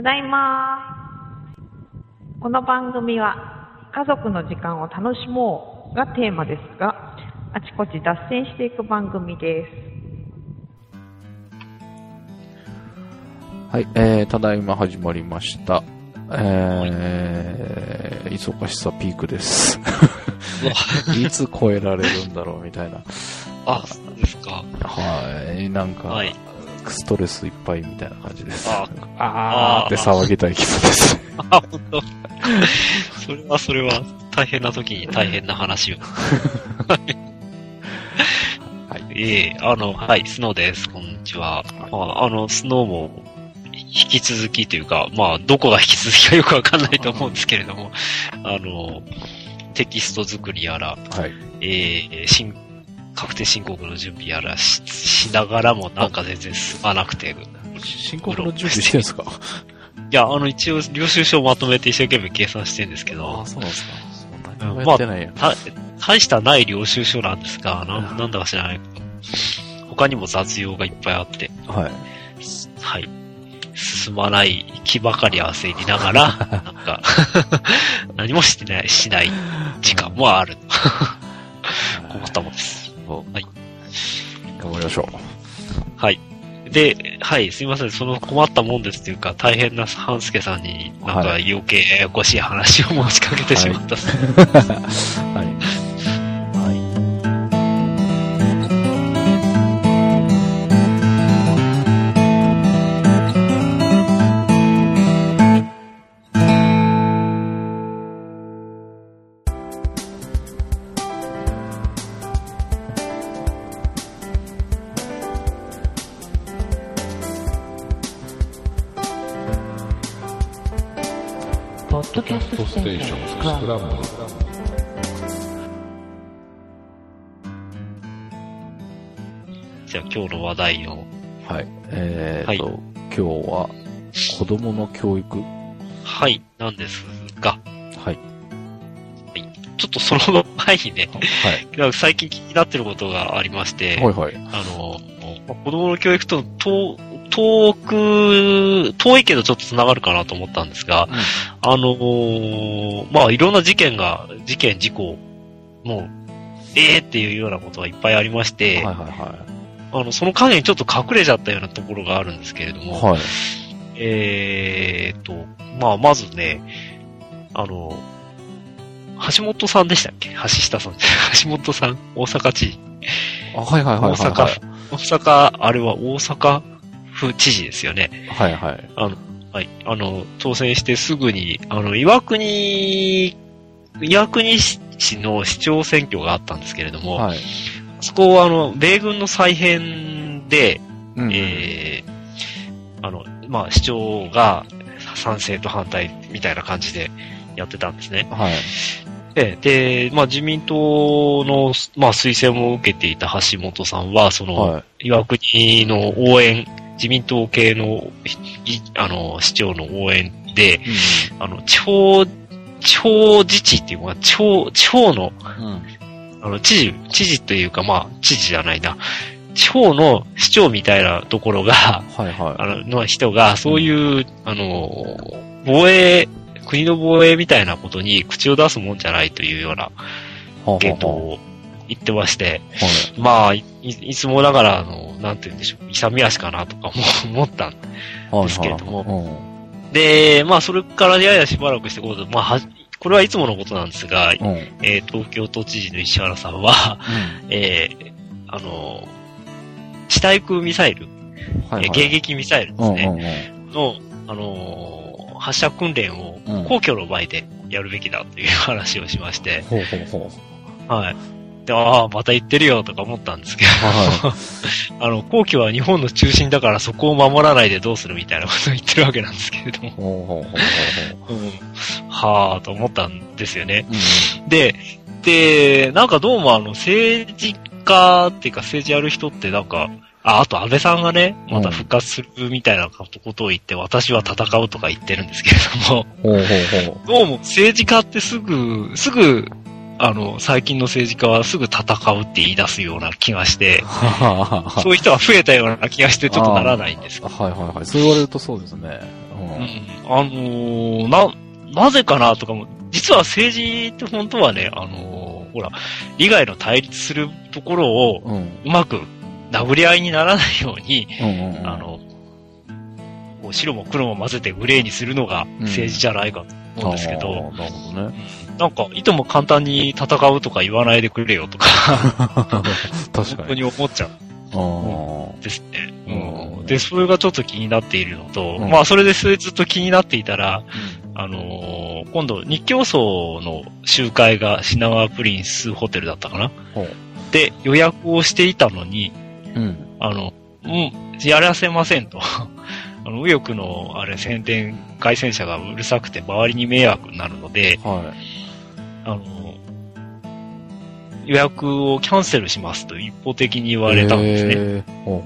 ただいま。この番組は家族の時間を楽しもうがテーマですが、あちこち脱線していく番組です。 はい、ただいま始まりました。忙しさピークです。いつ超えられるんだろうみたいな。 あ、そうですか。 はい、なんか、はい、ストレスいっぱいみたいな感じです。 あーって騒ぎたい気分です。 あ、本当。それは大変な時に大変な話を。はい。はい、スノーです。こんにちは。スノーも引き続きというか、どこが引き続きかよくわかんないと思うんですけれども、テキスト作りやら、 はい、 確定申告の準備やら しながらもなんか全然進まなくて。 申告の準備してるんですか？ いや、一応、領収書をまとめて一生懸命計算してるんですけど。 あ、そうなんですか。何もやってないや。 大したない領収書なんですが、なんだか知らない。他にも雑用がいっぱいあって。 はい。 はい。進まない気ばかり焦りながら、なんか、何もしない時間もある。困ったもんです。はい。 頑張りましょう。 はい。で、はい、すいません。その困ったもんですというか、大変な半助さんになんか余計ややこしい話を持ちかけてしまった。はい。 ポッドキャストステーションスクランブル。 じゃあ今日の話題を。 はい。はい、今日は子供の教育。 はい、なんですが。 はい。 ちょっとその前にね、はい、最近気になってることがありまして、 はいはい。 子供の教育と遠いけどちょっと繋がるかなと思ったんですが、いろんな事故、もう、っていうようなことがいっぱいありまして、 はいはいはい。 その影にちょっと隠れちゃったようなところがあるんですけれども、 はい。 まずね、橋本さんでしたっけ？橋下さん。橋本さん、大阪知事。 はいはいはいはい、はい。 あれは大阪府知事ですよね。 はいはい。 はい。当選してすぐに、岩国市の市長選挙があったんですけれども、はい。そこを米軍の再編で、市長が賛成と反対みたいな感じでやってたんですね。 はい。 で、自民党の、推薦を受けていた橋本さんは、岩国の応援、自民党系の、市長の応援で、地方自治っていうのは、地方の、知事というか、知事じゃないな、地方の市長みたいなところが、はいはい、の人が、そういう、国の防衛みたいなことに口を出すもんじゃないというような言動を言ってまして、いつもながらなんて言うんでしょう、勇み足かなとかも思ったんですけれども、で、それからややしばらくしてこれはいつものことなんですが、東京都知事の石原さんは、地対空ミサイル、迎撃ミサイルですね、の、発射訓練を皇居の前でやるべきだという話をしまして、はい。で、また言ってるよとか思ったんですけど、皇居は日本の中心だからそこを守らないでどうするみたいなことを言ってるわけなんですけれども、はぁと思ったんですよね。で、なんかどうも政治家っていうか政治やる人ってなんか、あと安倍さんがね、また復活するみたいなことを言って、私は戦うとか言ってるんですけれども、どうも政治家ってすぐ、最近の政治家はすぐ戦うって言い出すような気がして、そういう人が増えたような気がしてちょっとならないんですけど。 はいはいはい。そう言われるとそうですね。 なぜかなとかも、実は政治って本当はね、ほら、利害の対立するところを、うまく殴り合いにならないように、こう白も黒も混ぜてグレーにするのが政治じゃないかと思うんですけど、 なるほどね。 なんか、いとも簡単に戦うとか言わないでくれよとか、 確かに。 本当に思っちゃう。ですね。で、それがちょっと気になっているのと、まあ、それでずっと気になっていたら、今度、日教組の集会が品川プリンスホテルだったかな。で、予約をしていたのに、やらせませんと。右翼の、宣伝、外線車がうるさくて周りに迷惑になるので、予約をキャンセルしますと一方的に言われたんですね。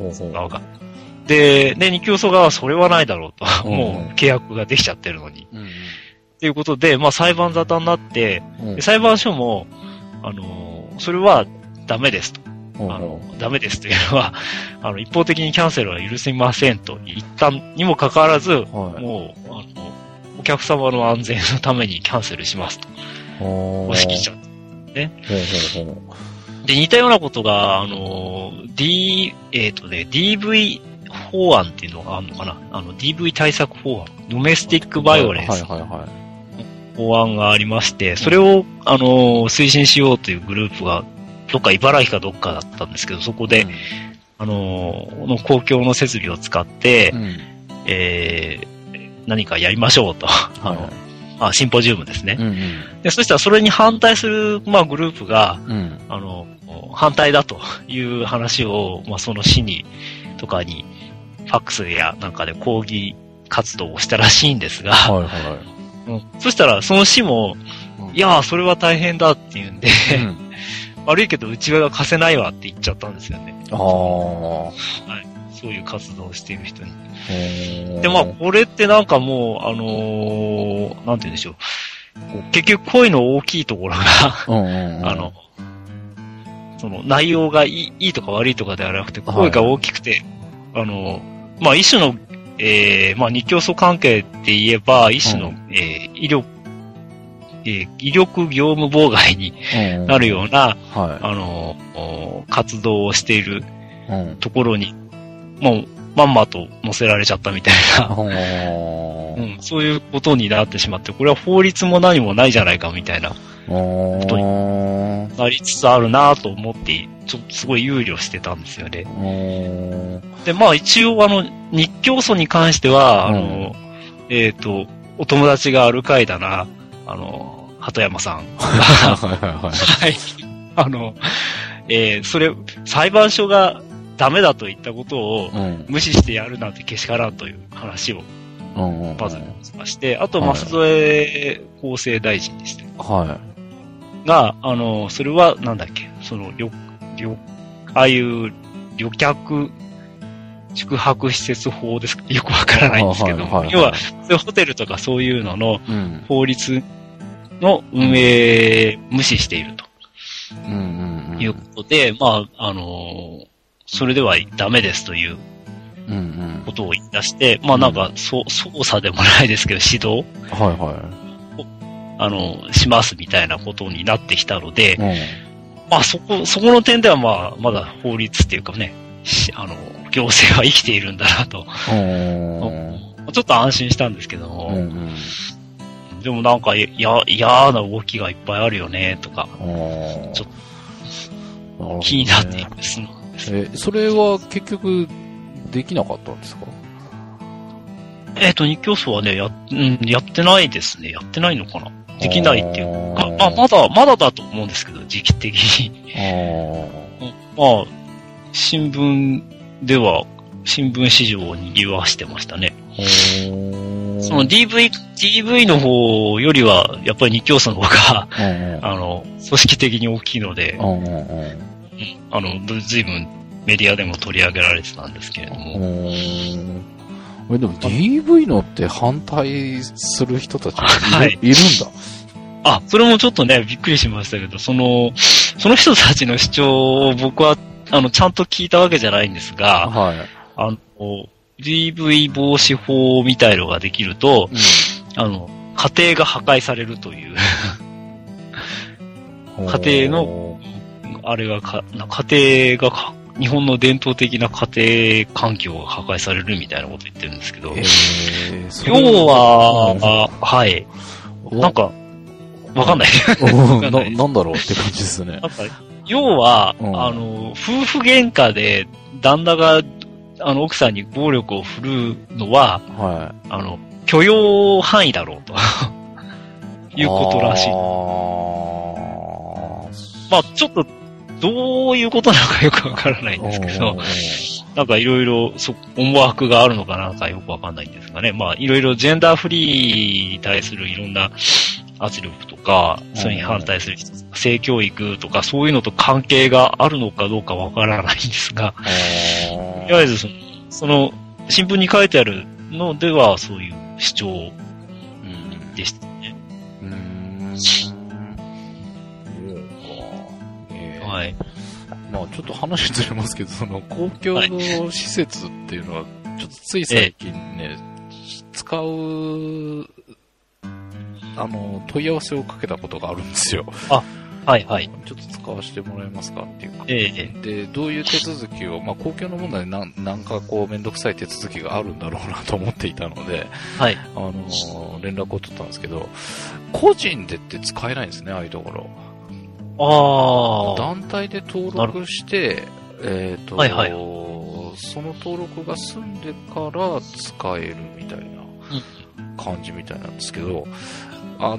で、日教組側はそれはないだろうと。もう契約ができちゃってるのに。ということで、まあ裁判沙汰になって、裁判所も、それはダメですと。ダメですというのは、一方的にキャンセルは許せませんと言ったにもかかわらず、もう、お客様の安全のためにキャンセルしますと。押し切っちゃったね。で、似たようなことが、DV 法案っていうのがあるのかな。DV 対策法案。ドメスティックバイオレンス。法案がありまして、それを、推進しようというグループが、どっか茨城かどっかだったんですけど、そこで、公共の設備を使って、何かやりましょうと。シンポジウムですね。で、そしたらそれに反対する、まあ、グループが、反対だという話を、まあ、その市に、とかに、ファックスやなんかで抗議活動をしたらしいんですが、そしたらその市も、いやー、それは大変だって言うんで、悪いけどうちは貸せないわって言っちゃったんですよね。そういう活動をしている人に。で、まあ、これってなんかもう、なんて言うんでしょう。結局声の大きいところが、その内容がいいとか悪いとかではなくて、声が大きくて、まあ、一種の、まあ、日教組関係って言えば、一種の、威力業務妨害になるような、活動をしているところに、もう、まんまと載せられちゃったみたいな、そういうことになってしまって、これは法律も何もないじゃないかみたいなことになりつつあるなと思って、ちょっとすごい憂慮してたんですよね。で、まあ一応日教組に関しては、お友達がアルカイダな、鳩山さん。はい。それ、裁判所がダメだと言ったことを無視してやるなんてけしからんという話を、まずしまして、あと、舛添厚生大臣でした。が、それはなんだっけ、ああいう旅客宿泊施設法ですか、よくわからないんですけど、要は、そういうホテルとかそういうのの法律の運営無視していると。いうことで、まあ、それではダメですということを言い出して、まあなんか、操作でもないですけど、指導しますみたいなことになってきたので、まあそこの点ではまあ、まだ法律っていうかね、行政は生きているんだなと、ちょっと安心したんですけども、でもなんか嫌な動きがいっぱいあるよね、とか、ちょっと気になっています。 それは結局できなかったんですか？ 日教組はね、やってないですね。やってないのかな？できないっていうか、まだだと思うんですけど、時期的に。まあ、新聞では、新聞市場を賑わしてましたね。その DV の方よりは、やっぱり日教組の方が、組織的に大きいので、随分メディアでも取り上げられてたんですけれども。 でも DV のって反対する人たちがいるんだ。 それもちょっとね、びっくりしましたけど、その人たちの主張を僕は、ちゃんと聞いたわけじゃないんですが、 DV 防止法みたいのができると、家庭が破壊されるという。家庭の、あれが家庭が、日本の伝統的な家庭環境が破壊されるみたいなこと言ってるんですけど、要は、はい。なんか、わかんない。 なんだろうって感じですね。なんか要は、夫婦喧嘩で旦那が、奥さんに暴力を振るうのは、許容範囲だろうと。いうことらしい。まあちょっと、どういうことなのかよくわからないんですけど、なんかいろいろ思惑があるのかなんかよくわかんないんですがね。まあいろいろジェンダーフリーに対するいろんな圧力とか、それに反対する性教育とかそういうのと関係があるのかどうかわからないんですが、とりあえずその新聞に書いてあるのではそういう主張でしたね。はい。 まあちょっと話ずれますけど、公共の施設っていうのは、ちょっとつい最近ね、使う、問い合わせをかけたことがあるんですよ。 はいはい。 ちょっと使わせてもらえますかっていうか。で、どういう手続きを、まあ公共の問題でなんかこうめんどくさい手続きがあるんだろうなと思っていたので、 はい。 連絡を取ったんですけど、個人でって使えないんですね、ああいうところ。団体で登録して、はいはい、その登録が済んでから使えるみたいな感じみたいなんですけど、あ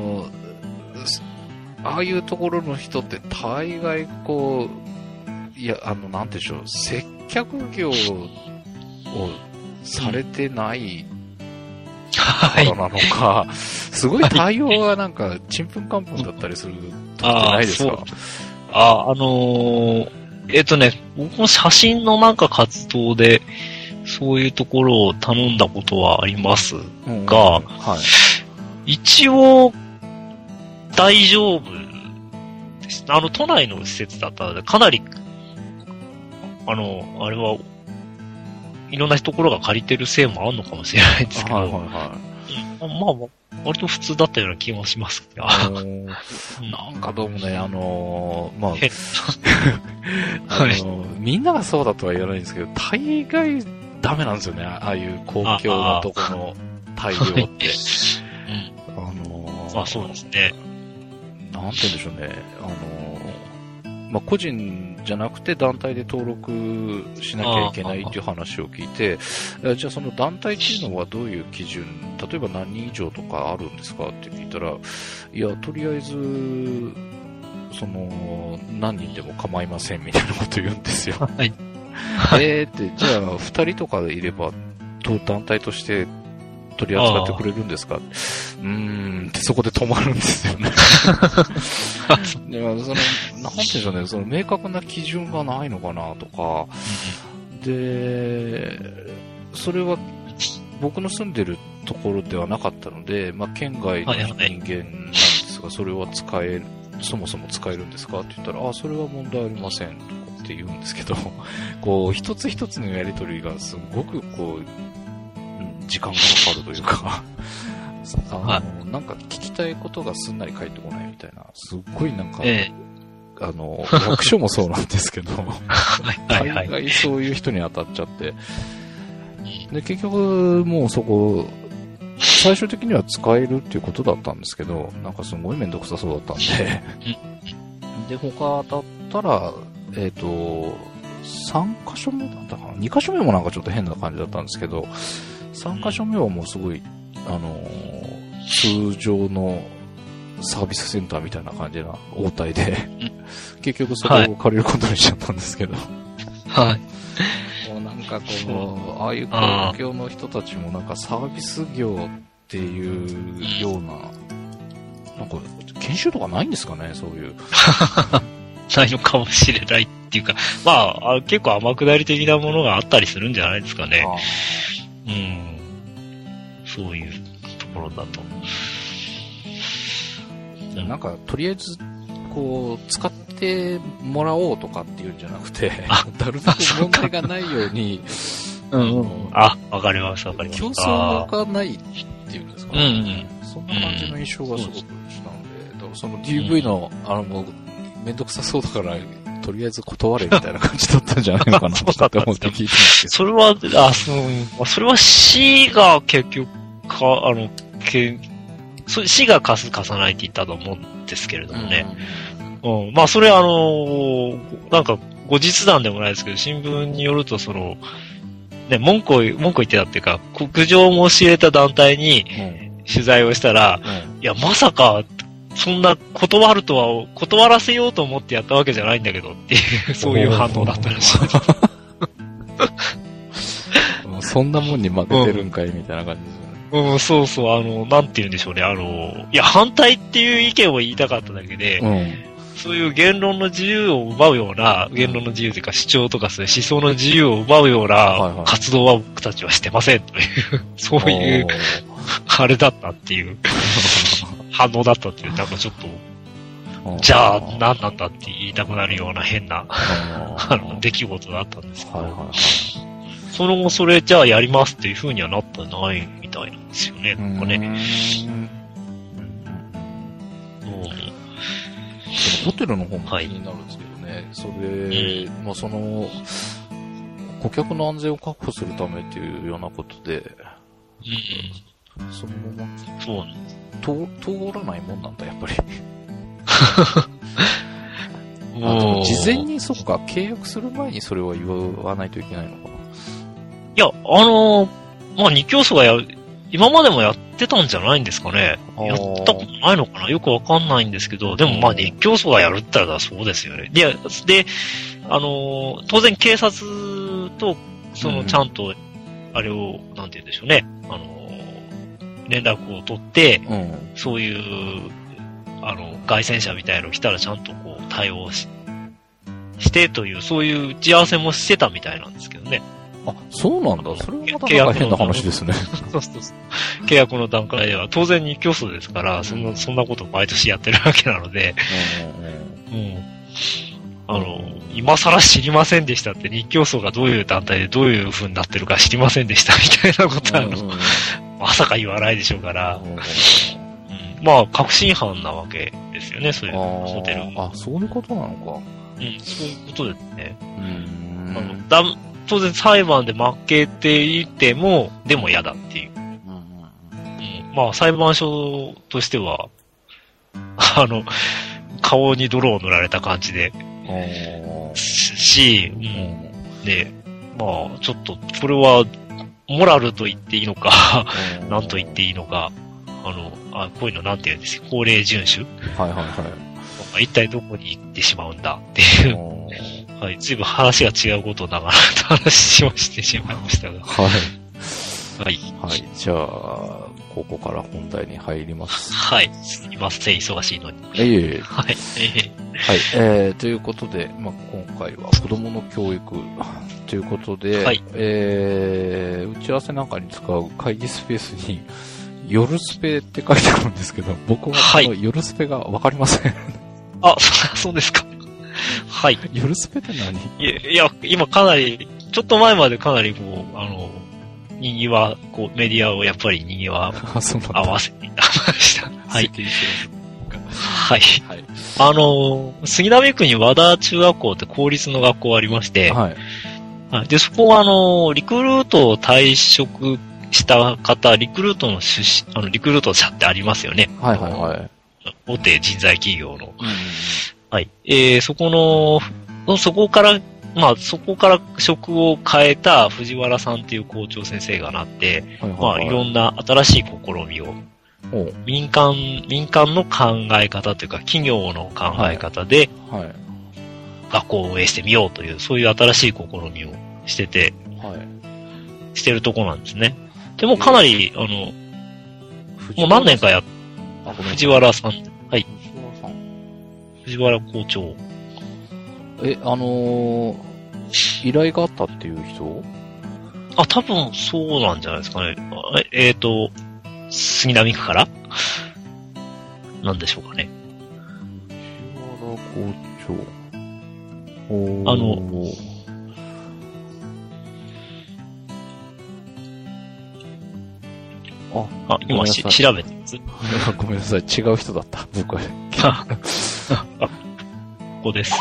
あいうところの人って大概こう、いや、なんてでしょう、接客業をされてないからなのか、すごい対応がなんか、ちんぷんかんぷんだったりする時ってないですか？ 僕も写真のなんか活動で、そういうところを頼んだことはありますが、一応、大丈夫です。都内の施設だったので、かなり、あれは、いろんなところが借りてるせいもあるのかもしれないですけど、まあ、割と普通だったような気もしますけど。 なんかどうもね、まあ、みんながそうだとは言わないんですけど、大概ダメなんですよね、ああいう公共のとこの対応って。 まあそうですね。 なんて言うんでしょうね、まあ個人じゃなくて団体で登録しなきゃいけないっていう話を聞いて、じゃあその団体っていうのはどういう基準、例えば何人以上とかあるんですかって聞いたら、いや、とりあえず、何人でも構いませんみたいなこと言うんですよ。はい。じゃあ2人とかいれば、団体として取り扱ってくれるんですかってそこで止まるんですよね。でもなんて言うんでしょうね、明確な基準がないのかなとか、で、それは僕の住んでるところではなかったので、まあ、県外の人間なんですが、それはそもそも使えるんですかって言ったら、それは問題ありませんとかって言うんですけど、こう、一つ一つのやりとりがすごくこう、時間がかかるというか、なんか聞きたいことがすんなり返ってこないみたいな、すっごいなんか、役所もそうなんですけど、大概そういう人に当たっちゃって、で、結局もうそこ、最終的には使えるっていうことだったんですけど、なんかすごいめんどくさそうだったんで、で、他当たったら、3箇所目だったかな ?2 箇所目もなんかちょっと変な感じだったんですけど、3箇所目はもうすごい、通常のサービスセンターみたいな感じな応対で、結局それを借りることにしちゃったんですけど。はい。もうなんかこう、ああいう公共の人たちもなんかサービス業っていうような、なんか研修とかないんですかね、そういう。 ないのかもしれないっていうか、まあ、結構天下り的なものがあったりするんじゃないですかね。そういうところだと。 なんか、とりあえず、こう、使ってもらおうとかっていうんじゃなくて、なるべく問題がないように、 あ、わかります、わかります。 競争がないっていうんですかね。 うんうん。 そんな感じの印象がすごくしたので、だからその DV の、もう、めんどくさそうだから、とりあえず断れみたいな感じだったんじゃないのかなって思って聞いてますけど。 それは、それは C が結局、C が貸さないって言ったと思うんですけれどもね。まあ、それなんか、後日談でもないですけど、新聞によると、ね、文句言ってたっていうか、苦情を申し入れた団体に取材をしたら、いや、まさか、そんな断らせようと思ってやったわけじゃないんだけどっていう、そういう反応だったらしい。 そんなもんに負けてるんかいみたいな感じですよね。 そうそう、なんて言うんでしょうね、いや、反対っていう意見を言いたかっただけで、そういう言論の自由を奪うような、言論の自由というか主張とかそういう思想の自由を奪うような活動は僕たちはしてませんという、そういう、あれだったっていう、反応だったっていう、なんかちょっと、じゃあ何なんだって言いたくなるような変な、出来事だったんですけど、その後それじゃあやりますっていう風にはなってないみたいなんですよね、なんかね。 ホテルの方も気になるんですけどね、それ、まあ顧客の安全を確保するためっていうようなことで、そのまま、通らないもんなんだ、やっぱり。でも事前にそっか、契約する前にそれは言わないといけないのかな。 いや、まあ、二教祖が今までもやってたんじゃないんですかね。やったことないのかなよくわかんないんですけど、でもまあ、日教祖がやるって言ったらそうですよね。で、当然警察と、ちゃんと、あれを、なんて言うんでしょうね。連絡を取って、そういう、外線車みたいなの来たらちゃんとこう、対応してという、そういう打ち合わせもしてたみたいなんですけどね。 あ、そうなんだ。それはまたなんか変な話ですね。 そう。契約の段階では、当然日教祖ですから、そんなことを毎年やってるわけなので、今更知りませんでしたって、日教祖がどういう団体でどういう風になってるか知りませんでしたみたいなことは、まさか言わないでしょうから、まあ、確信犯なわけですよね、そういうホテル。 そういうことなのか。 そういうことですね。当然裁判で負けていても、でも嫌だっていう。まあ、裁判所としては、顔に泥を塗られた感じで、で、まあ、ちょっと、これは、モラルと言っていいのか、何と言っていいのか、こういうのなんて言うんですか、法令遵守一体どこに行ってしまうんだっていう。はい、随分話が違うことをながらと話をしてしまいましたが。はい。 じゃあ、ここから本題に入ります。 はい。すみません、忙しいのに。 はい。ということで、まあ、今回は子供の教育ということで、打ち合わせなんかに使う会議スペースに、夜スペって書いてあるんですけど、僕はこの夜スペがわかりません。 そうですか。はい。 夜スペって何？ いや、今かなり、ちょっと前までかなりこう、メディアをやっぱり合わせていたました。はい。はい。杉並区に和田中学校って公立の学校ありまして、で、そこはリクルートを退職した方、リクルート社ってありますよね。大手人材企業の。そこから職を変えた藤原さんっていう校長先生がなって、いろんな新しい試みを、民間の考え方というか、企業の考え方で、学校を運営してみようという、そういう新しい試みをしてるとこなんですね。でもかなり、もう何年か藤原さん、藤原校長。 依頼があったっていう人？ 多分そうなんじゃないですかね。杉並区からなんでしょうかね。 藤原校長。 今調べてます。 ごめんなさい、違う人だった、僕は。 ここです。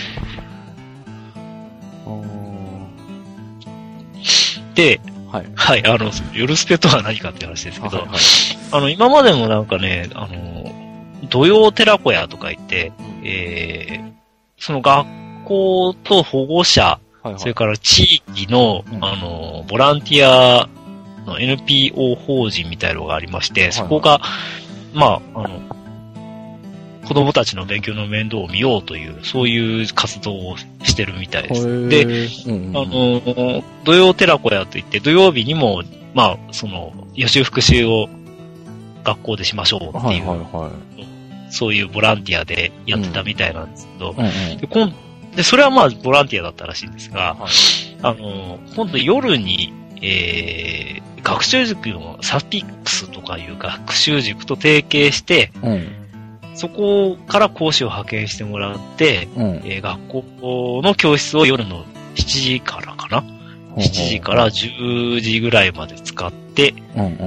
で、はい、夜スペとは何かって話ですけど、今までもなんかね、土曜寺子屋とか言って、その学校と保護者、それから地域の、ボランティアの NPO 法人みたいなのがありまして、そこが、まあ、子供たちの勉強の面倒を見ようという、そういう活動をしてるみたいです。で、土曜寺子屋といって、土曜日にも、まあ、予習復習を学校でしましょうっていう、そういうボランティアでやってたみたいなんですけど、で、それはまあ、ボランティアだったらしいんですが、今度夜に、学習塾のサピックスとかいう学習塾と提携して、そこから講師を派遣してもらって、学校の教室を夜の7時からかな、7時から10時ぐらいまで使って、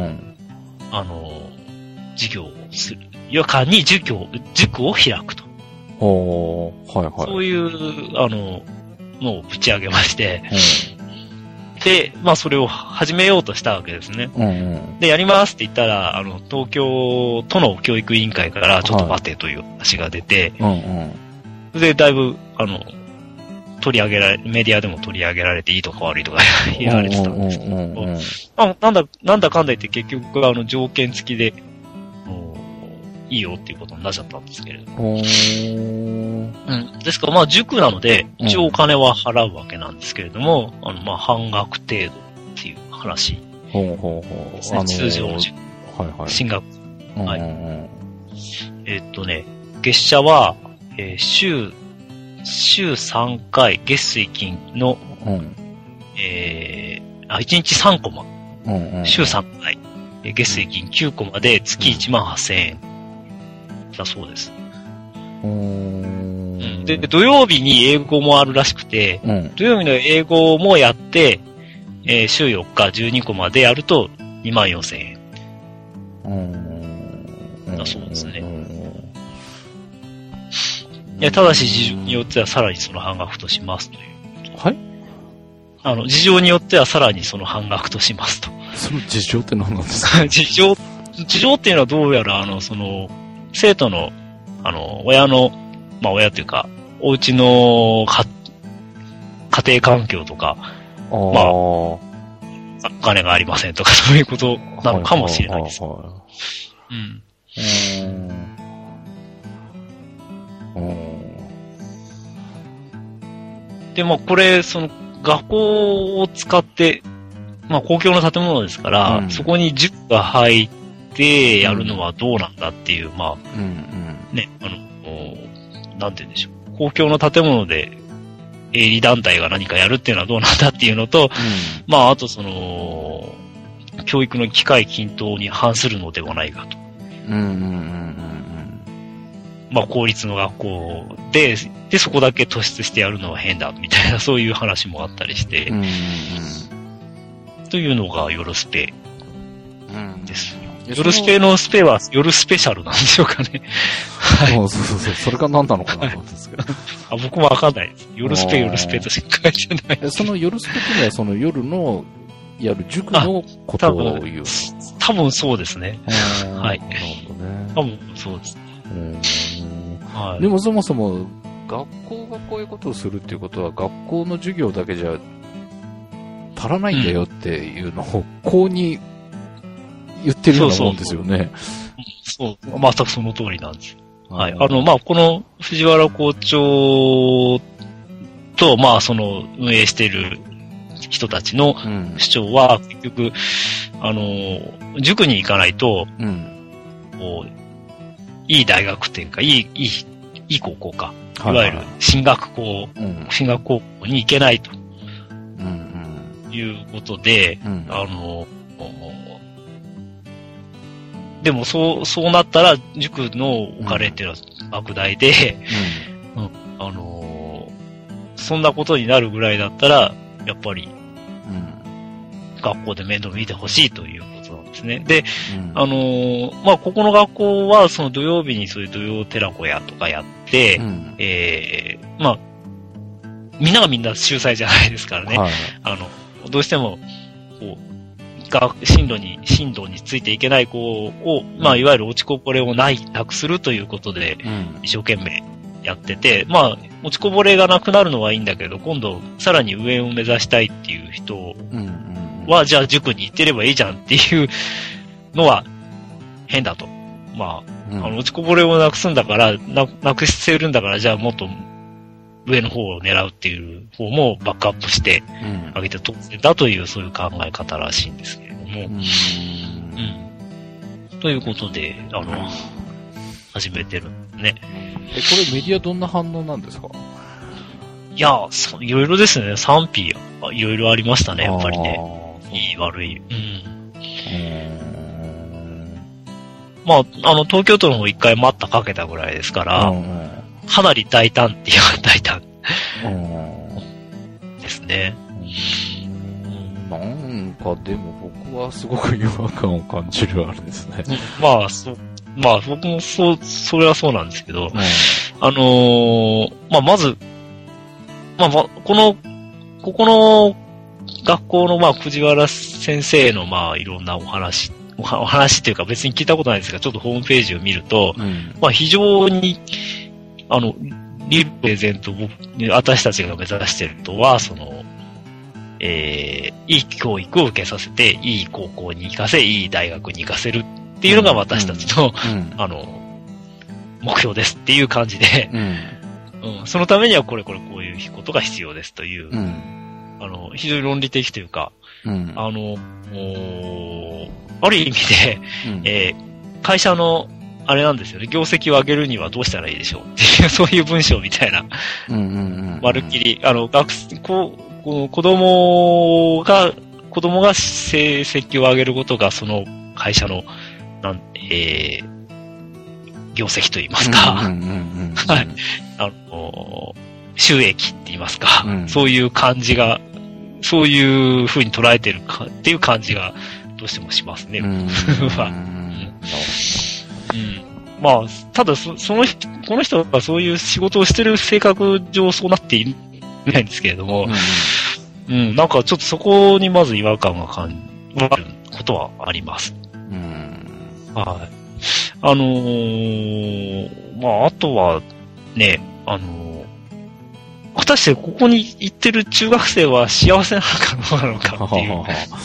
授業をする。夜間に塾を開くと。そういう、のをぶち上げまして、で、まあそれを始めようとしたわけですね。で、やりますって言ったら、東京都の教育委員会からちょっと待てという話が出て、で、だいぶ、取り上げられ、メディアでも取り上げられていいとか悪いとか言われてたんですけど、なんだかんだ言って結局、条件付きで、いいよっていうことになっちゃったんですけれども。ですから、まあ、塾なので、一応お金は払うわけなんですけれども、まあ、半額程度っていう話ですね。通常の塾。進学。月謝は、週3回、月水金の、1日3コマ。週3回、月水金9コマで月18,000円。だそうです。で、土曜日に英語もあるらしくて、土曜日の英語もやって、週4日12コマでやると24,000円。だそうですね。ただし事情によってはさらにその半額としますという。事情によってはさらにその半額としますと。 その事情って何なんですか？ 事情っていうのはどうやら生徒の、親の、まあ親というか、お家の家庭環境とか、まあ、お金がありませんとか、そういうことなのかもしれないです。で、まあこれ、学校を使って、まあ公共の建物ですから、そこに塾が入ってやるのはどうなんだっていう、まあ、ね、なんて言うんでしょう。公共の建物で営利団体が何かやるっていうのはどうなんだっていうのと、まあ、あと教育の機会均等に反するのではないかと。まあ、公立の学校で、そこだけ突出してやるのは変だ、みたいな、そういう話もあったりして、というのが夜スペです。夜スペのスペは夜スペシャルなんでしょうかね。 そう。それが何なのかなと思うんですけど。 僕もわかんないです。夜スペとしか書いてない。 その夜スペっていうのはその夜のやる塾のことを言う。 多分そうですね。はい。 なるほどね。 多分そうです。 でもそもそも学校がこういうことをするっていうことは学校の授業だけじゃ足らないんだよっていうのを公に言ってるようなもんですよね。 そう。全くその通りなんです。はい。まあ、この藤原校長と、まあ、運営している人たちの主張は、結局、塾に行かないと、こう、いい大学っていうか、いい高校か。いわゆる進学高校に行けないと。いうことで、でもそうなったら、塾のお金っていうのは莫大で、そんなことになるぐらいだったら、やっぱり、学校で面倒見てほしいということですね。で、まあ、ここの学校は、その土曜日にそういう土曜寺子屋とかやって、まあ、みんながみんな秀才じゃないですからね。はい、どうしても、こう、進路についていけない子を、まあ、いわゆる落ちこぼれをなくするということで、一生懸命やってて、まあ、落ちこぼれがなくなるのはいいんだけど、今度、さらに上を目指したいっていう人は、じゃあ塾に行ってればいいじゃんっていうのは変だと。まあ、落ちこぼれをなくすんだから、なくせるんだから、じゃあもっと上の方を狙うっていう方もバックアップしてあげて当然だという、そういう考え方らしいんですけれども。ということで、始めてるんですね。 これメディアどんな反応なんですか？ いや、いろいろですね。賛否、いろいろありましたね、やっぱりね。いい、悪い。まあ、東京都の方一回待ったかけたぐらいですから、かなり大胆って言われ大胆ですね。 なんかでも僕はすごく違和感を感じるあれですね。 まあ僕もそれはそうなんですけど、まあまず、まあここの学校のまあ藤原先生のまあいろんなお話っていうか別に聞いたことないですが、ちょっとホームページを見ると、まあ非常にリプレゼント私たちが目指しているとは、いい教育を受けさせて、いい高校に行かせ、いい大学に行かせるっていうのが私たちの、目標ですっていう感じで、そのためにはこういうことが必要ですという、非常に論理的というか、ある意味で、会社のあれなんですよね。業績を上げるにはどうしたらいいでしょうっていう、そういう文章みたいな。まるっきり、子供が成績を上げることが、その会社の、業績と言いますか。はい。収益って言いますか。そういう感じが、そういう風に捉えてるかっていう感じが、どうしてもしますね。まあ、ただこの人がそういう仕事をしてる性格上そうなっていないんですけれども、なんかちょっとそこにまず違和感があることはあります。はい。まあ、あとはね、果たしてここに行ってる中学生は幸せなのかどうなのかっていう。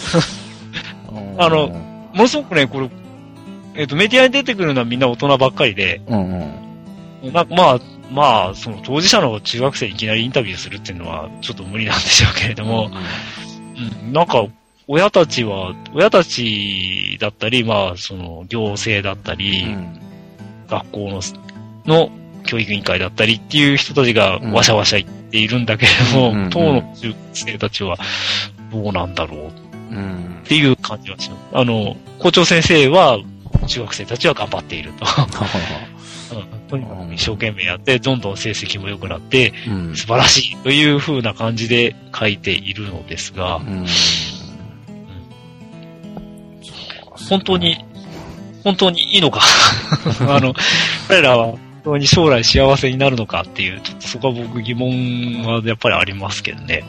ものすごくね、これ、メディアに出てくるのはみんな大人ばっかりで、まあ、その当事者の中学生にいきなりインタビューするっていうのはちょっと無理なんでしょうけれども、なんか、親たちだったり、まあ、その、行政だったり、学校の教育委員会だったりっていう人たちがわしゃわしゃ言っているんだけれども、当の中学生たちはどうなんだろうっていう感じはします。校長先生は、中学生たちは頑張っていると。とにかく一生懸命やって、どんどん成績も良くなって、素晴らしいという風な感じで書いているのですが、本当にいいのか彼らは本当に将来幸せになるのかっていう、ちょっとそこは僕疑問はやっぱりありますけどね。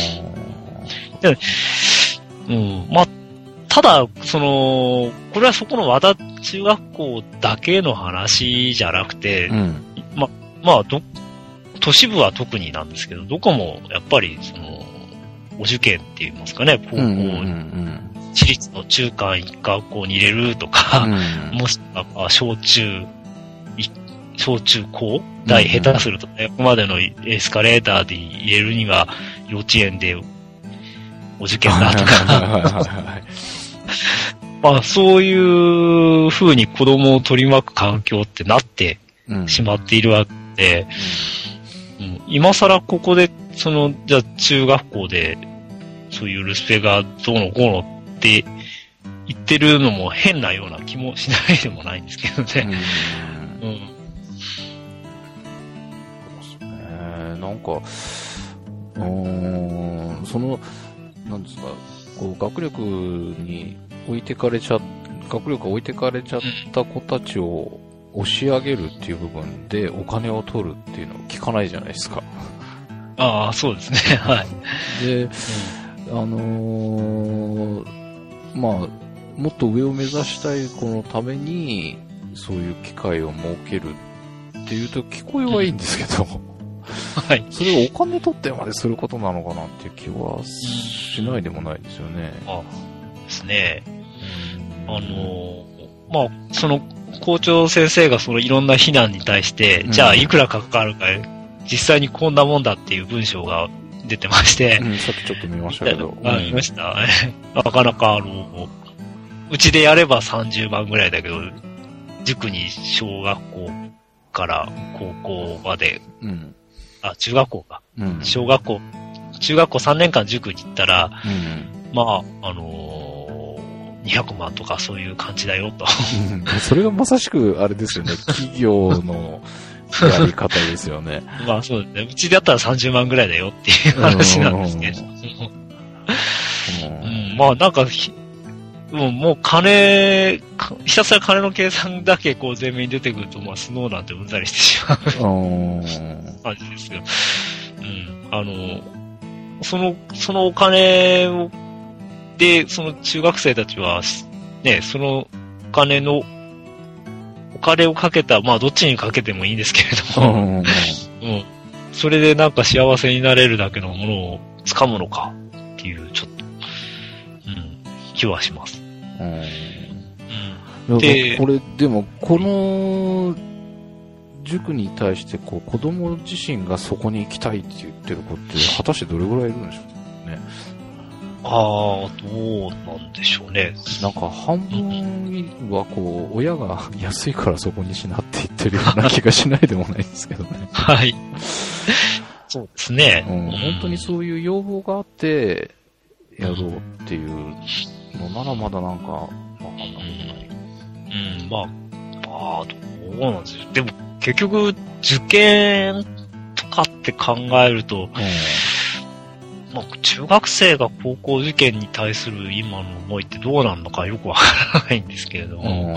まあ、ただ、これはそこの和田中学校だけの話じゃなくて、まあ、都市部は特になんですけど、どこもやっぱり、お受験って言いますかね、高校、私立の中間一学校に入れるとか、もしくは小中高大下手するとね、ここまでのエスカレーターで入れるには、幼稚園でお受験だとか、まあ、そういう風に子供を取り巻く環境ってなってしまっているわけで、今更ここで、じゃあ中学校で、そういうルスペがどうのこうのって言ってるのも変なような気もしないでもないんですけどね。 なんか、なんですか、こう、学力に学力が置いてかれちゃった子たちを押し上げるっていう部分でお金を取るっていうのを聞かないじゃないですか。 ああ、そうですね。はい。 で、まあ、もっと上を目指したい子のために、そういう機会を設けるっていうと聞こえはいいんですけど、 はい。 それをお金取ってまですることなのかなっていう気はしないでもないですよね。 ですね。まあ、その校長先生がそのいろんな非難に対して、じゃあいくらかかるか、実際にこんなもんだっていう文章が出てまして、 さっきちょっと見ましたけど。 見ました。なかなかうちでやれば30万ぐらいだけど、塾に小学校から高校まで、中学校か。中学校3年間塾に行ったら、まあ、200万とかそういう感じだよと。 それがまさしくあれですよね。企業のやり方ですよね。 まあそうですね。うちでやったら30万ぐらいだよっていう話なんですけど。まあなんか、もうひたすら金の計算だけこう前面に出てくると、まあスノーなんてうんざりしてしまう感じですけど。そのお金を、で、その中学生たちは、ね、そのお金をかけた、まあどっちにかけてもいいんですけれども、それでなんか幸せになれるだけのものを掴むのかっていう、ちょっと、気はします。 で、これ、でも、この、塾に対して、こう、子供自身がそこに行きたいって言ってる子って、果たしてどれぐらいいるんでしょうね。 どうなんでしょうね。 なんか、半分は、こう、親が安いからそこにしなって言ってるような気がしないでもないですけどね。 はい。そうですね。 本当にそういう要望があって、やろうっていうのならまだなんか、わかんない。 まあ、どうなんですよ。でも、結局、受験とかって考えると、まあ、中学生が高校受験に対する今の思いってどうなのかよくわからないんですけれども、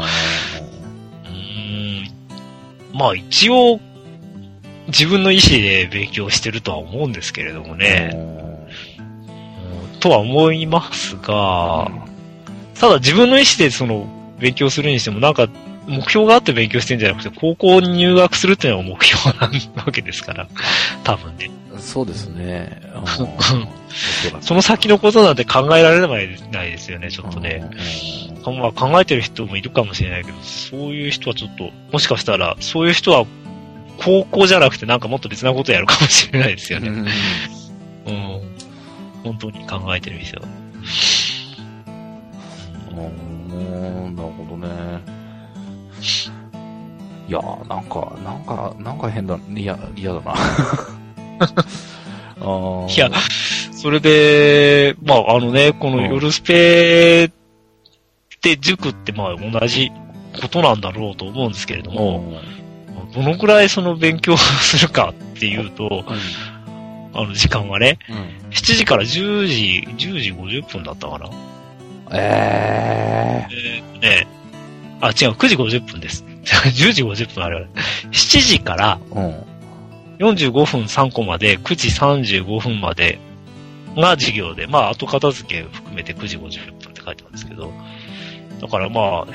まあ一応、自分の意思で勉強してるとは思うんですけれどもね、とは思いますが、ただ自分の意思でその勉強するにしてもなんか目標があって勉強してるんじゃなくて高校に入学するっていうのが目標なわけですから、多分ね。 そうですね。 その先のことなんて考えられないですよね、ちょっとね。まあ考えてる人もいるかもしれないけど、そういう人はちょっと、もしかしたら、そういう人は高校じゃなくてなんかもっと別なことやるかもしれないですよね。本当に考えてる人は。 なるほどね。いやー、なんか変だ。嫌だな。 いや、それで、まあこの夜スペで塾ってまあ同じことなんだろうと思うんですけれども、どのくらいその勉強するかっていうと、時間がね、7時から10時50分だったかな。 ね、 違う、9時50分です。10時50分あれ。7時から、45分3個まで、9時35分までが授業で、まあ、後片付け含めて9時50分って書いてあるんですけど、だからまあ、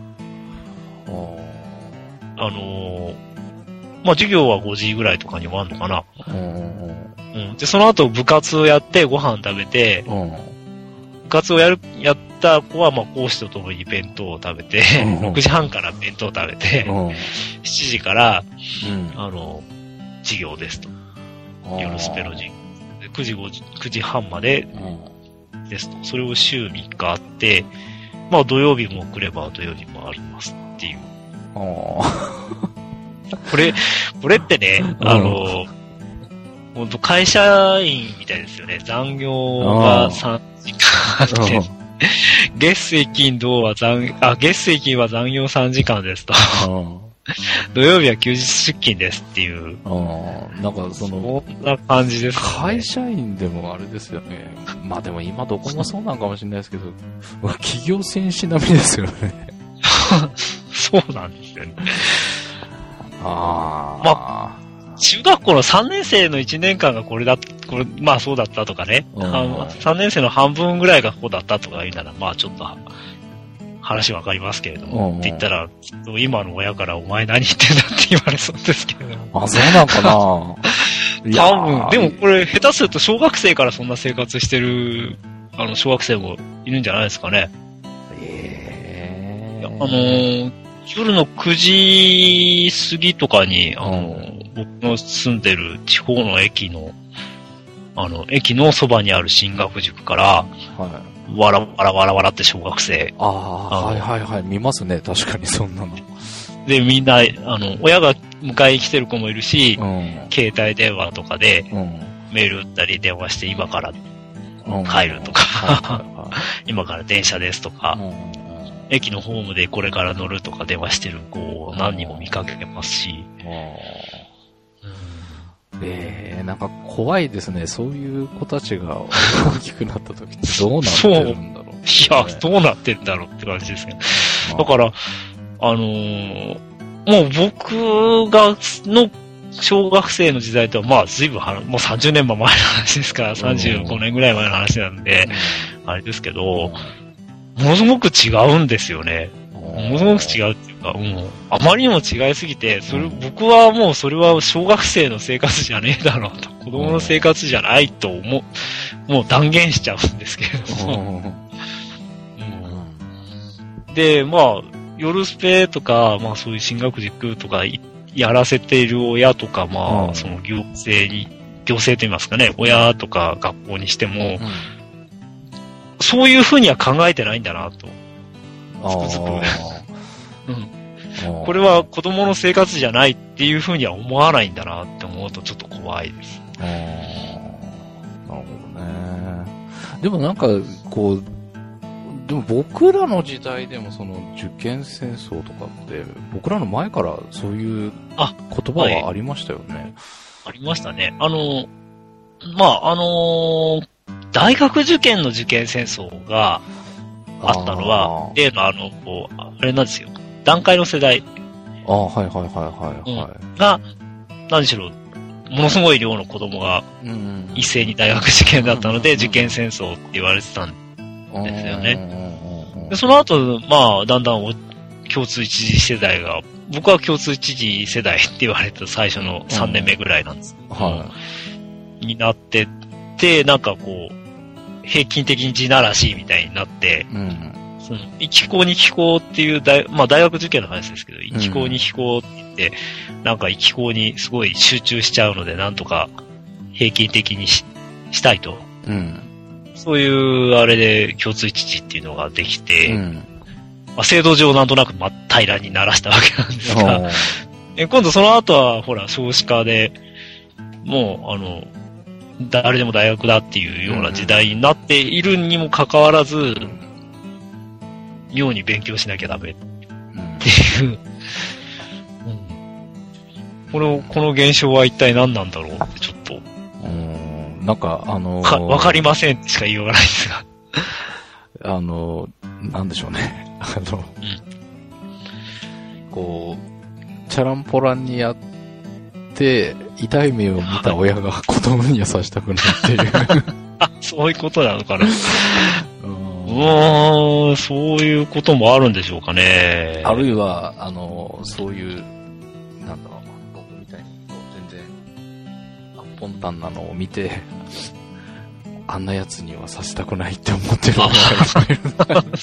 まあ、授業は5時ぐらいとかに終わるのかな。で、その後部活をやってご飯食べて、部活をやった子は、まあ、講師と共に弁当を食べて、6時半から弁当を食べて、7時から、授業ですと。夜スペの授業。9時半までですと。それを週3日あって、まあ、土曜日も来れば土曜日もありますっていう。これってね、本当会社員みたいですよね。残業が3時間あって、月水金は残業3時間ですと。 土曜日は休日出勤ですっていう。 なんかそんな感じですね。 会社員でもあれですよね。まあでも今どこもそうなんかもしれないですけど、企業戦士並みですよね。 そうなんですよね。 まあ、 中学校の3年生の1年間がこれ、まあそうだったとかね。3年生の半分ぐらいがこうだったとか言うなら、まあちょっと、話わかりますけれども、って言ったら、きっと今の親からお前何言ってんだって言われそうですけど。 そうなんかな多分、でもこれ下手すると小学生からそんな生活してる、小学生もいるんじゃないですかね。夜の9時過ぎとかに、僕の住んでる地方の駅のそばにある進学塾から、わらわらって小学生。 はい、見ますね。確かにそんなの。 で、みんな、親が迎えに来てる子もいるし、携帯電話とかで、メール打ったり電話して今から帰るとか、今から電車ですとか、駅のホームでこれから乗るとか電話してる子を何人も見かけますし。 なんか怖いですね。そういう子たちが大きくなった時ってどうなってるんだろう、ね。 いや、どうなってんだろうって感じですね。だから、もう僕の小学生の時代とは、まあ随分もう30年も前の話ですから、35年ぐらい前の話なんで、あれですけど、ものすごく違うんですよね。ものすごく違うっていうか、あまりにも違いすぎて、僕はもうそれは小学生の生活じゃねえだろうと、子供の生活じゃないともう断言しちゃうんですけれども。で、まあ、夜スペとか、まあそういう進学塾とかやらせている親とか、まあ、その行政と言いますかね、親とか学校にしても、そういうふうには考えてないんだなと。つくづく。これは子供の生活じゃないっていうふうには思わないんだなって思うとちょっと怖いです。 なるほどね。でもなんか、でも僕らの時代でもその受験戦争とかって、僕らの前からそういう言葉はありましたよね。 ありましたね。大学受験の受験戦争があったのは、例のあれなんですよ。段階の世代。が、何しろ、ものすごい量の子供が一斉に大学受験だったので、受験戦争って言われてたんですよね。でその後、まあ、だんだん共通一次世代が、僕は共通一次世代って言われた最初の3年目ぐらいなんですけど、になってって、なんか平均的に地ならしいみたいになって、その1機構2機構っていうまあ大学受験の話ですけど、1機構2機構って言って、なんか1機構にすごい集中しちゃうので、なんとか平均的にしたいと。そういうあれで共通一致っていうのができて、まあ、制度上なんとなく平らにならしたわけなんですが、今度その後はほら少子化で、もう誰でも大学だっていうような時代になっているにもかかわらず、妙に勉強しなきゃダメっていう、この現象は一体何なんだろうってちょっと。 なんかわかりませんしか言いようがないですが。 なんでしょうね。チャランポランにやって、痛い目を見た親が子供にはさしたくないっていう。 そういうことなのかな。そういうこともあるんでしょうかね。 あるいは、そういう、なんだろう、僕みたいに全然、ポンタンなのを見て、あんな奴にはさせたくないって思ってる人がいっぱいいるんです。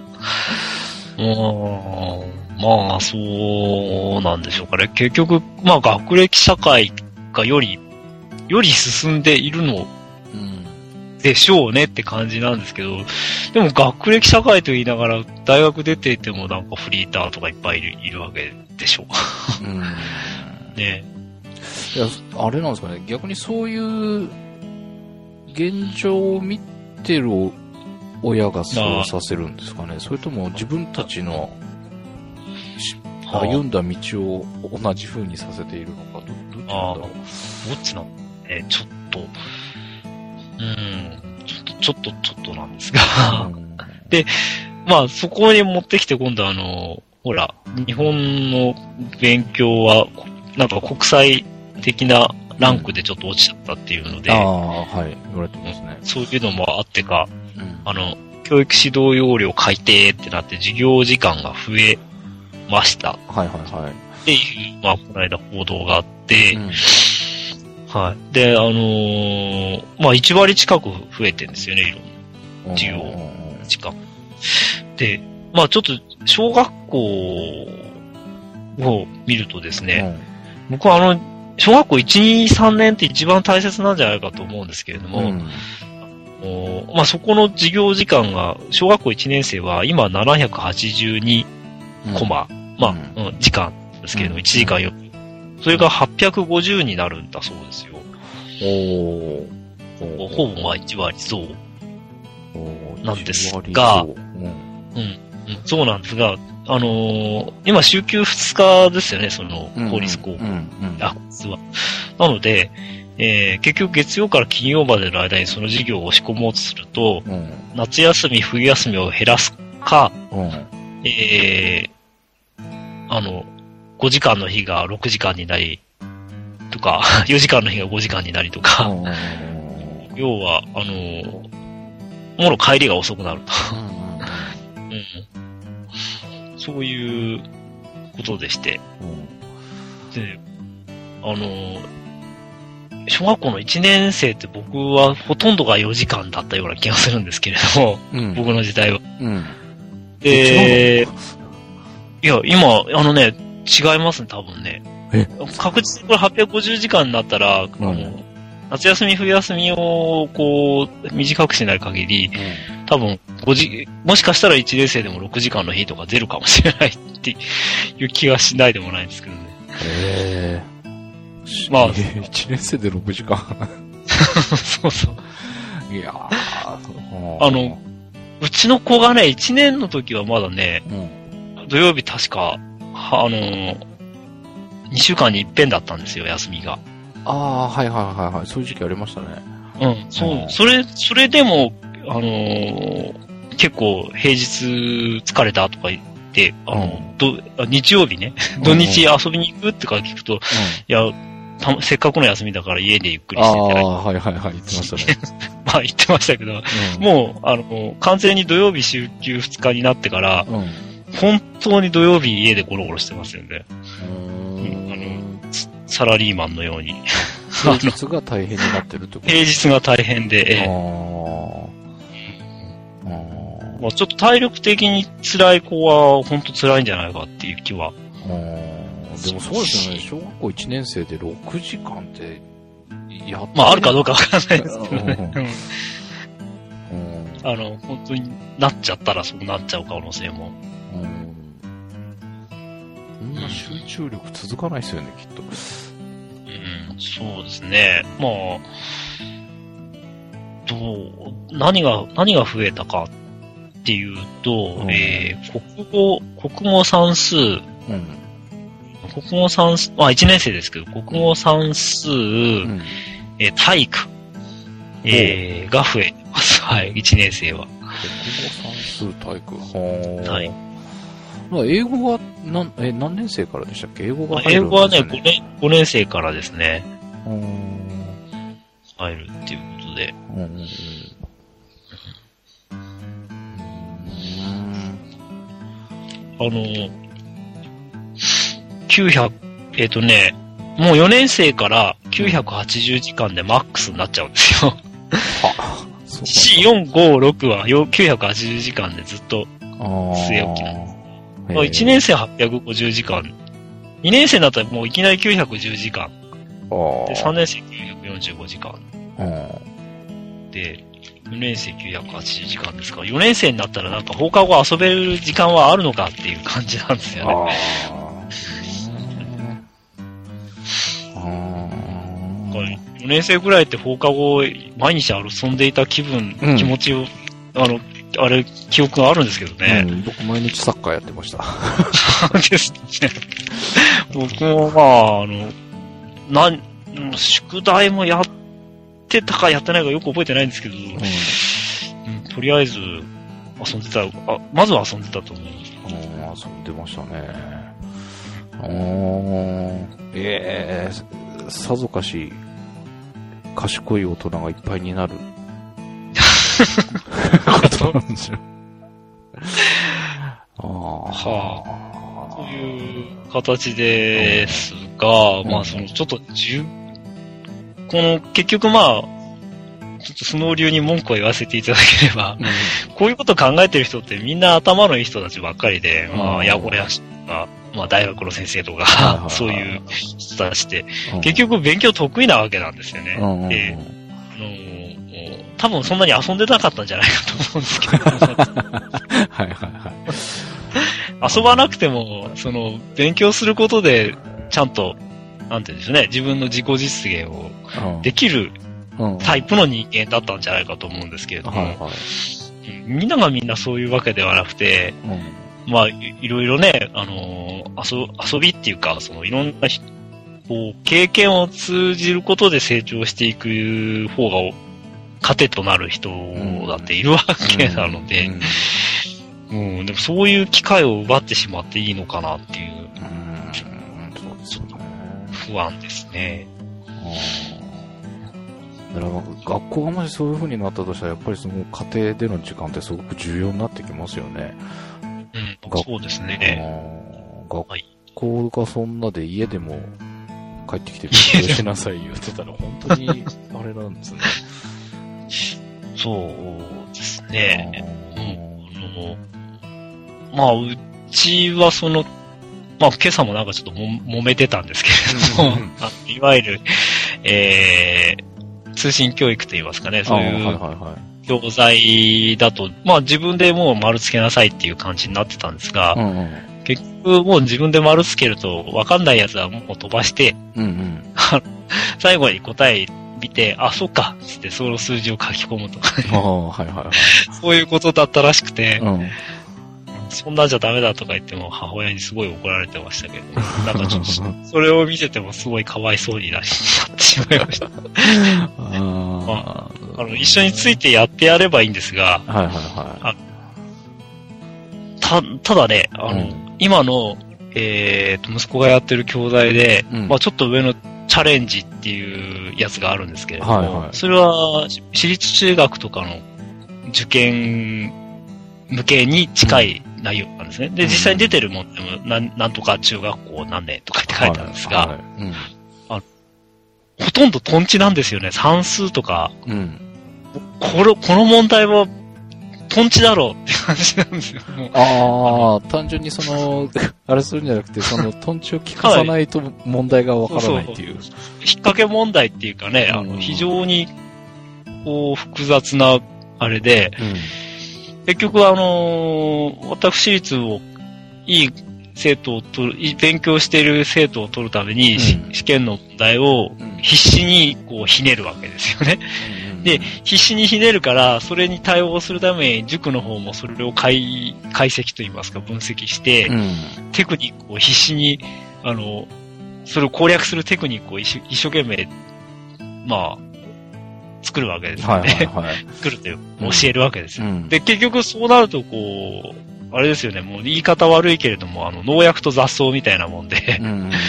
まあ、そうなんでしょうかね。結局、まあ、学歴社会がより進んでいるのでしょうねって感じなんですけど、でも学歴社会と言いながら、大学出ていてもなんかフリーターとかいっぱいいるわけでしょう。ね。 いや、あれなんですかね。逆にそういう現状を見てる親がそうさせるんですかね。それとも自分たちの歩んだ道を同じ風にさせているのか、どっちなんだろう。 どっちなの？ちょっとなんですが。で、まあ、そこに持ってきて今度ほら、日本の勉強は、なんか国際的なランクでちょっと落ちちゃったっていうので、 はい、言われてますね。 そういうのもあってか、教育指導要領改定ってなって授業時間が増えました。 はい。 っていう、まあ、この間報道があって、はい。で、まあ、1割近く増えてるんですよね、いろんな授業時間。で、まあ、ちょっと、小学校を見るとですね、僕は小学校1、2、3年って一番大切なんじゃないかと思うんですけれども、まあ、そこの授業時間が、小学校1年生は今782コマ、時間ですけれども、1時間4分。それが850になるんだそうですよ。ほぼまあ1割増なんですが、そうなんですが、今週休2日ですよね、その公立高校。実は。なので、結局月曜から金曜までの間にその授業を仕込もうとすると、夏休み、冬休みを減らすか、5時間の日が6時間になり、とか、4時間の日が5時間になりとか、要は、もろ帰りが遅くなると。そういうことでして。で、小学校の1年生って僕はほとんどが4時間だったような気がするんですけれども、僕の時代は。で、いや、今、違いますね、多分ね。確実にこれ850時間になったら、夏休み、冬休みを、こう、短くしない限り、多分、もしかしたら1年生でも6時間の日とか出るかもしれないっていう気がしないでもないんですけどね。まあ、 1年生で6時間そうそう。いやうちの子がね、1年の時はまだね、土曜日確か、2週間に一遍だったんですよ、休みが。 はい。そういう時期ありましたね。 それでも、結構平日疲れたとか言って、日曜日ね、土日遊びに行くってか聞くと、いや、せっかくの休みだから家でゆっくりしてて。 はい、言ってましたね。 まあ言ってましたけど、もう、完全に土曜日週休2日になってから、本当に土曜日家でゴロゴロしてますよね。サラリーマンのように。 平日が大変になってるってこと平日が大変で、まあちょっと体力的に辛い子は本当辛いんじゃないかっていう気は。 でもそうですよね。小学校1年生で6時間ってまああるかどうかわかんないですけどね。本当になっちゃったらそうなっちゃう可能性も。 そんな集中力続かないですよね、きっと。 そうですね。まあ、何が増えたかっていうと、国語算数、国語算数、1年生ですけど、国語算数、体育、が増えてます。はい、1年生は。 国語算数、体育。はい。英語は何年生からでしたっけ？英語が入るんですね。 英語はね、5年生からですね。入るっていうことで。もう4年生から980時間でマックスになっちゃうんですよ。4、5、6は980時間でずっと据え置きなんです。1年生850時間。2年生だったらもういきなり910時間。で、3年生945時間。で、4年生980時間ですから、4年生になったらなんか放課後遊べる時間はあるのかっていう感じなんですよね。4年生ぐらいって放課後毎日遊んでいた気持ちを、 あれ、記憶があるんですけどね。 僕毎日サッカーやってました。 ですね。僕も宿題もやってたかやってないかよく覚えてないんですけど、とりあえず遊んでた、まずは遊んでたと思うんですけど。 遊んでましたね。さぞかし、賢い大人がいっぱいになる。ことなんですよ。 そういう形ですが、まあちょっと結局ちょっとスノー流に文句を言わせていただければ、こういうことを考えてる人ってみんな頭のいい人たちばっかりで、やごやしとか、大学の先生とか、そういう人たちって、結局勉強得意なわけなんですよね。で、多分そんなに遊んでなかったんじゃないかと思うんですけど。遊ばなくても、勉強することで、ちゃんと、なんて言うんでしょうね、自分の自己実現をできるタイプの人間だったんじゃないかと思うんですけれども、みんながみんなそういうわけではなくて、いろいろね、遊びっていうか、いろんな経験を通じることで成長していく方が、糧となる人だっているわけなので、でもそういう機会を奪ってしまっていいのかなっていう、不安ですね。 だから学校がもしそういう風になったとしたら、やっぱりその家庭での時間ってすごく重要になってきますよね。 そうですね。 学校がそんなで家でも帰ってきて勉強しなさい言ってたら本当にあれなんですね。 そうですね。うちは今朝もなんかちょっと揉めてたんですけれども、いわゆる、通信教育といいますかね、そういう教材だと、自分でもう丸つけなさいっていう感じになってたんですが、結局もう自分で丸つけると分かんないやつはもう飛ばして、最後に答え見て、そっかつってその数字を書き込むとかね。そういうことだったらしくて、そんなんじゃダメだとか言っても母親にすごい怒られてましたけど、なんかちょっと、それを見ててもすごいかわいそうになってしまいました。一緒についてやってやればいいんですが、ただね、今の、息子がやってる教材で、ちょっと上のチャレンジっていうやつがあるんですけれども、それは私立中学とかの受験向けに近い内容なんですね。で、実際に出てるもんでも、なんとか中学校何年とかって書いてあるんですが、ほとんどトンチなんですよね。算数とか、この問題はトンチだろうって感じなんですよ。 単純にあれするんじゃなくて、トンチを聞かさないと問題がわからないっていう。引っ掛け問題っていうかね、非常に、複雑な、あれで、結局私立をいい生徒を勉強している生徒を取るために、試験の問題を必死にひねるわけですよね。で、必死にひねるから、それに対応するために、塾の方もそれを解析といいますか、分析して、テクニックを必死に、それを攻略するテクニックを一生懸命、作るわけですよね。作るという、教えるわけですよ。で、結局そうなると、あれですよね、もう言い方悪いけれども、農薬と雑草みたいなもんで、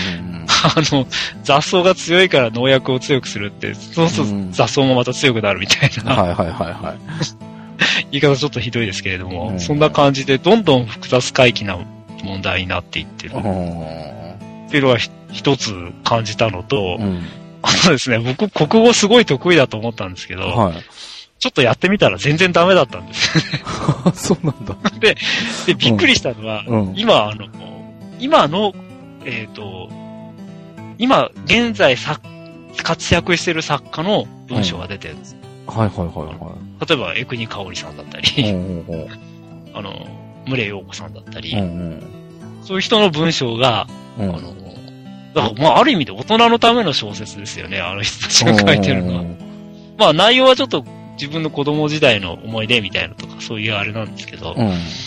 雑草が強いから農薬を強くするって、そうすると雑草もまた強くなるみたいな。言い方ちょっとひどいですけれども、そんな感じでどんどん複雑回帰な問題になっていってる。っていうのが一つ感じたのと、あとですね、僕、国語すごい得意だと思ったんですけど、ちょっとやってみたら全然ダメだったんですよね。 そうなんだ。 で、びっくりしたのは、今の、今、現在活躍してる作家の文章が出てるんです。例えば、江国香織さんだったり、牟礼陽子さんだったり、そういう人の文章が、だからある意味で大人のための小説ですよね、あの人たちが書いてるのは。内容はちょっと自分の子供時代の思い出みたいなとか、そういうあれなんですけど、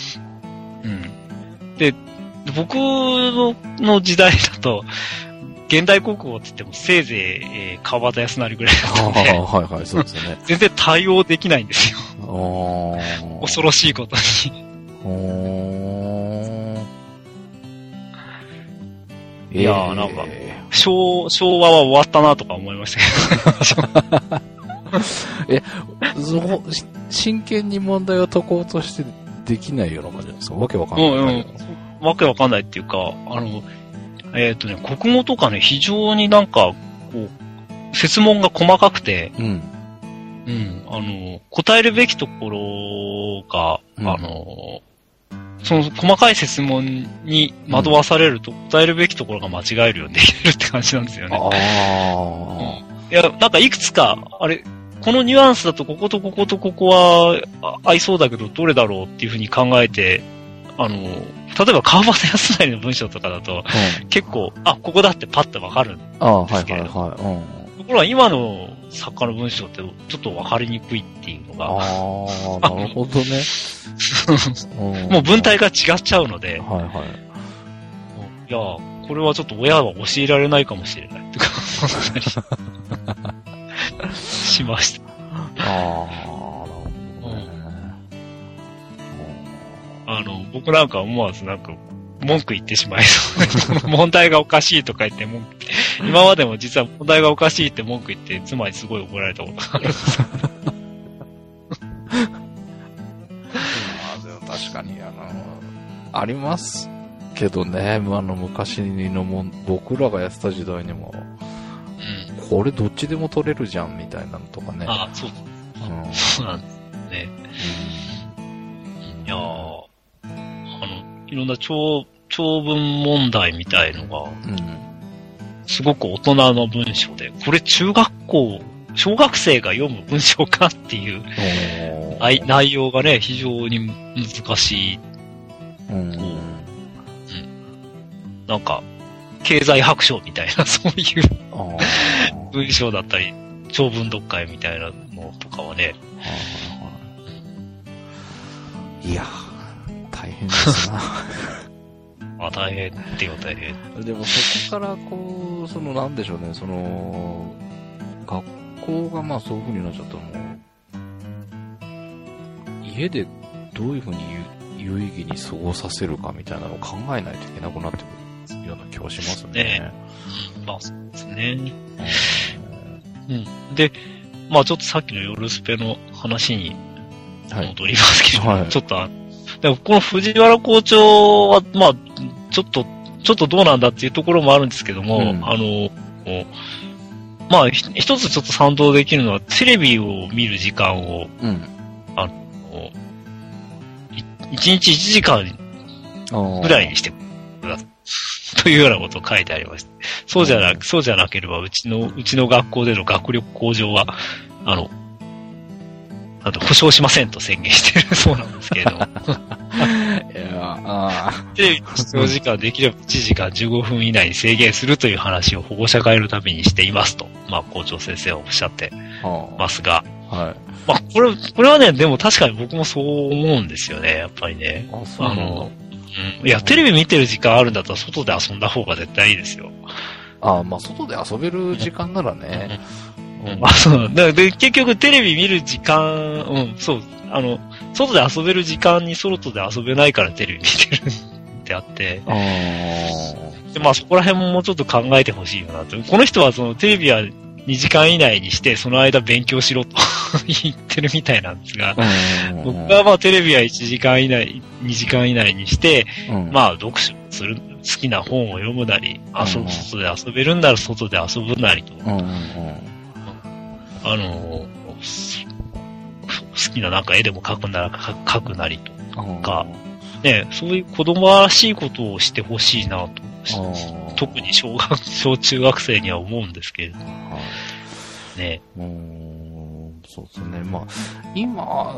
で、僕の時代だと、現代国語って言ってもせいぜい、川端康成ぐらいだったんで、 はいはい、そうですね。 全然対応できないんですよ。恐ろしいことに。いやー、なんか、昭和は終わったなとか思いましたけど。 真剣に問題を解こうとしてできないような感じなんですか？わけわかんない。 わけわかんないっていうか、国語とかね、非常になんか、こう、設問が細かくて、答えるべきところが、その細かい設問に惑わされると、答えるべきところが間違えるようにできるって感じなんですよね。いや、なんかいくつか、このニュアンスだとこことこことここは合いそうだけど、どれだろうっていうふうに考えて、例えば川端康成の文章とかだと、結構、ここだってパッとわかるんですけど、ところが今の作家の文章ってちょっとわかりにくいっていうのが。 なるほどね。 もう文体が違っちゃうので、いや、これはちょっと親は教えられないかもしれないとか思ったりしました。僕なんか思わずなんか文句言ってしまいそう。問題がおかしいとか言って文句今までも実は問題がおかしいって文句言って妻にすごい怒られたことがある。 確かにありますけどね、昔の僕らがやってた時代にも、これどっちでも取れるじゃんみたいなのとかね。 そうなんですね。いやー、いろんな長文問題みたいのが、すごく大人の文章で、これ小学生が読む文章かっていう内容がね、非常に難しい。なんか、経済白書みたいな、そういう文章だったり、長文読解みたいなのとかはね。 いや、大変ですな。 大変ってよ、大変。 でもそこからなんでしょうね、学校がそういう風になっちゃったらもう、家でどういう風に有意義に過ごさせるかみたいなのを考えないといけなくなってくるような気はしますね。 そうですね。で、ちょっとさっきの夜スペの話に戻りますけど、ちょっとでもこの藤原校長は、ちょっとどうなんだっていうところもあるんですけども、一つちょっと賛同できるのは、テレビを見る時間を、1日1時間ぐらいにしてください。というようなことを書いてありました。そうじゃなければ、うちの学校での学力向上は、保証しませんと宣言しているそうなんですけれども。テレビの視聴時間できれば1時間15分以内に制限するという話を保護者会のためにしていますと、校長先生はおっしゃってますが、これはね、でも確かに僕もそう思うんですよね、やっぱりね。いや、テレビ見てる時間あるんだったら外で遊んだ方が絶対いいですよ。 外で遊べる時間ならね。 で、結局テレビ見る時間、外で遊べる時間に外で遊べないからテレビ見てるってあって、で、そこら辺ももうちょっと考えてほしいよなと。この人はテレビは2時間以内にして、その間勉強しろと言ってるみたいなんですが、僕はテレビは1時間以内、2時間以内にして、読書する、好きな本を読むなり、外で遊べるんなら外で遊ぶなりと。好きななんか絵でも描くなら描くなりとか、ね、そういう子供らしいことをしてほしいなと。特に小中学生には思うんですけれども。ね。 そうですね。今、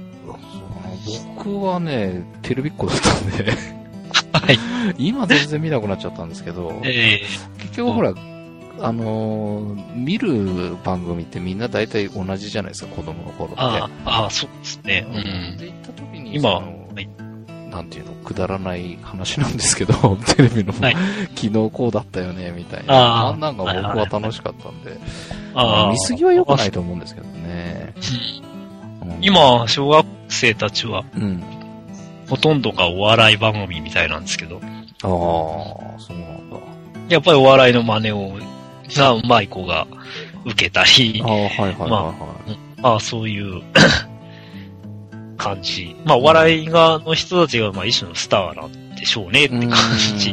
僕はね、テレビっ子だったんで、今全然見なくなっちゃったんですけど、結局ほら、 見る番組ってみんな大体同じじゃないですか、子供の頃って。 そうですね。 で、行った時に、 今、 なんていうの、くだらない話なんですけど、テレビの、昨日こうだったよね、みたいな。なんか僕は楽しかったんで、見過ぎは良くないと思うんですけどね。 今、小学生たちは、ほとんどがお笑い番組みたいなんですけど。 そうなんだ。 やっぱりお笑いの真似を、うまい子が受けたり、そういう感じ。お笑いの人たちが一種のスターなんでしょうねって感じ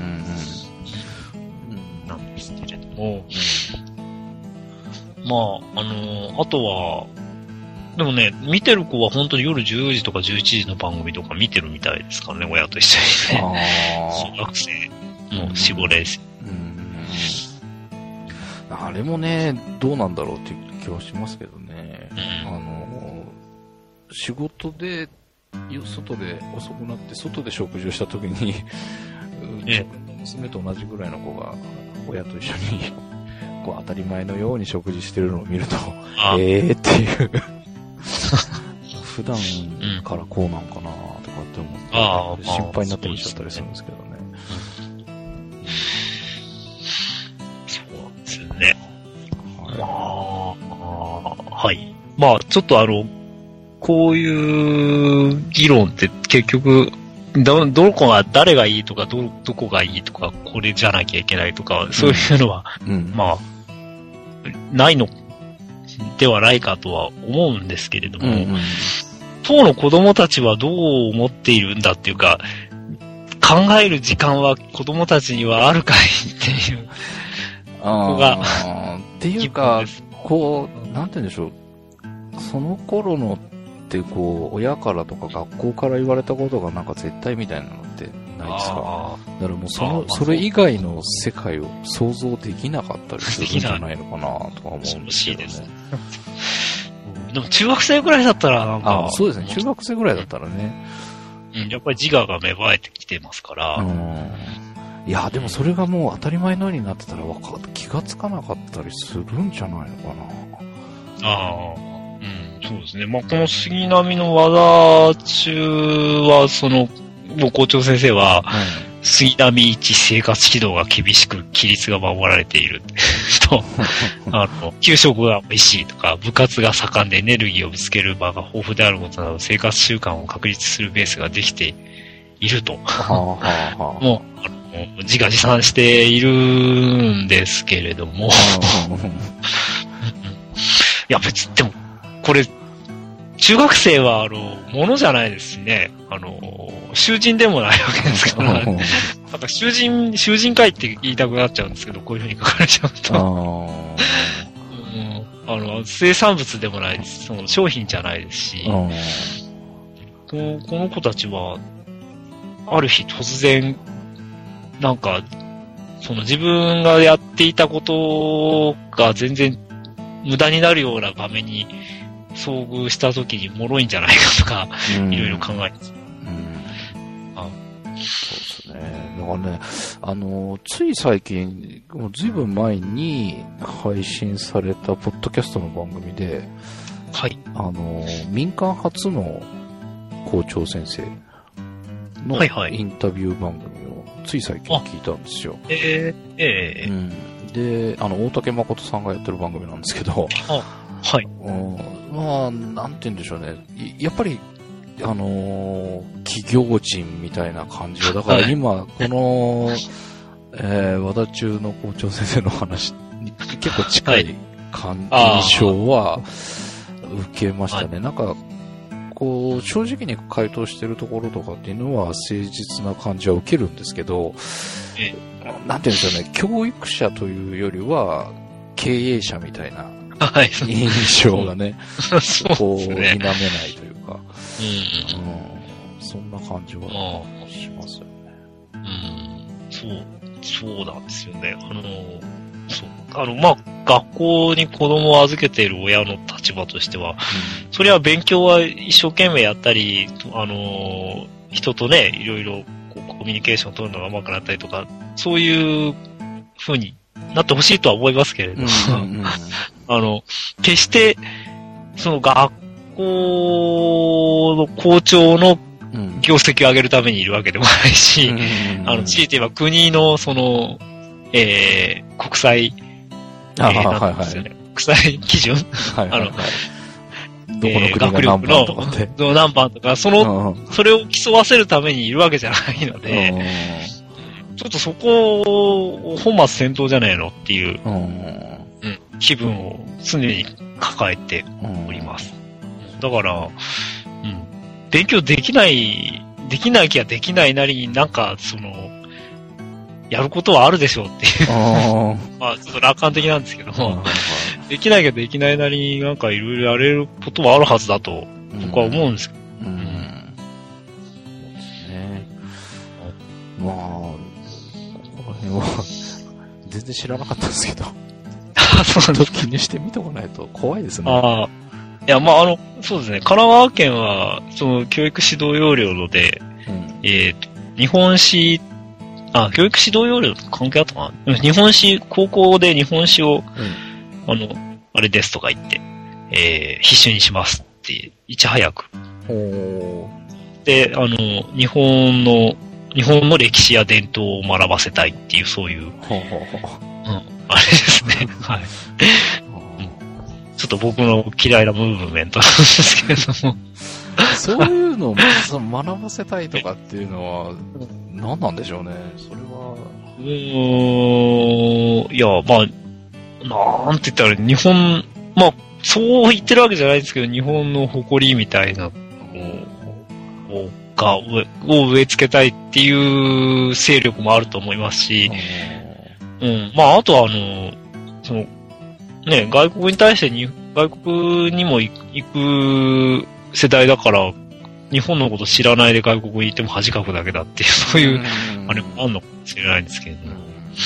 なんですけれども。あとは、でもね、見てる子は本当に夜10時とか11時の番組とか見てるみたいですからね、親と一緒にね。小学生の4、5年生。 あれもね、どうなんだろうっていう気はしますけどね。仕事で、外で遅くなって、外で食事をした時に、娘と同じぐらいの子が、親と一緒に、当たり前のように食事してるのを見ると、っていう。普段からこうなんかなとかって思って、心配になって見ちゃったりするんですけどね。 そうなんですよね。はい。ちょっとこういう議論って結局、どこが、誰がいいとか、どこがいいとか、これじゃなきゃいけないとか、そういうのは、ないのではないかとは思うんですけれども、当の子供たちはどう思っているんだっていうか、考える時間は子供たちにはあるかいっていうのが、 っていうか、なんて言うんでしょう、その頃のって親からとか学校から言われたことがなんか絶対みたいなのってないですか？だからもうそれ以外の世界を想像できなかったりするんじゃないのかなとか思うんですけどね。 でも中学生ぐらいだったらなんか。 そうですね、中学生ぐらいだったらね。 やっぱり自我が芽生えてきてますから。 いや、でもそれがもう当たり前のようになってたら気がつかなかったりするんじゃないのかな。 そうですね。この杉並の和田中は、もう校長先生は、杉並一生活指導が厳しく、規律が守られていると、給食が美味しいとか、部活が盛んでエネルギーをぶつける場が豊富であることなど、生活習慣を確立するベースができていると。もう、自画自賛しているんですけれども、いや、別に、でも、これ、中学生は、ものじゃないですしね。囚人でもないわけですから、なんか囚人会って言いたくなっちゃうんですけど、こういう風に書かれちゃうと。生産物でもないです。商品じゃないですし、この子たちは、ある日突然、なんか、自分がやっていたことが全然無駄になるような場面に遭遇した時に脆いんじゃないかとか、いろいろ考えて。 そうですね。だからね、つい最近、ずいぶん前に配信されたポッドキャストの番組で、民間初の校長先生のインタビュー番組をつい最近聞いたんですよ。で、大竹誠さんがやってる番組なんですけど、なんて言うんでしょうね。やっぱり、企業人みたいな感じで、だから今、この、和田中の校長先生の話に結構近い印象は受けましたね。なんか、正直に回答してるところとかっていうのは誠実な感じは受けるんですけど、なんて言うんでしょうね、教育者というよりは経営者みたいな印象がね、否めないというか、そんな感じはしますよね。 そうなんですよね。学校に子供を預けている親の立場としては、それは勉強は一生懸命やったり、人とね、いろいろコミュニケーションを取るのが上手くなったりとか、そういう風になってほしいとは思いますけれど、決して、その学校の校長の業績を上げるためにいるわけでもないし、強いて言えば国のその、国際、なんですよね、国際基準、 どこの国が何番とかって。 何番とか、それを競わせるためにいるわけじゃないので、ちょっとそこを本末転倒じゃねえのっていう、気分を常に抱えております。だから、勉強できないきゃできないなりになんか、やることはあるでしょうっていう。まあ、ちょっと楽観的なんですけども、できなきゃできないなりになんかいろいろやれることはあるはずだと、僕は思うんですけど。そうですね。まあ、この辺は、全然知らなかったんですけど。そうなんです。気にしてみておかないと怖いですね。 いや、まあ、そうですね。神奈川県は、教育指導要領で、日本史、教育指導要領と関係あったかな？日本史、高校で日本史を、あれですとか言って、必修にしますって、いち早く。で、日本の歴史や伝統を学ばせたいっていう、そういう、あれですね。はい。ちょっと僕の嫌いなムーブメントなんですけれども。 そういうのを学ばせたいとかっていうのは、何なんでしょうね。それは。 いや、まあ、なんて言ったら、日本、まあ、そう言ってるわけじゃないですけど、日本の誇りみたいな、を植え付けたいっていう勢力もあると思いますし、まあ、あとはね、外国に対して外国にも行く世代だから、日本のこと知らないで外国に行っても恥かくだけだっていう、そういう、あれもあるのかもしれないんですけれども。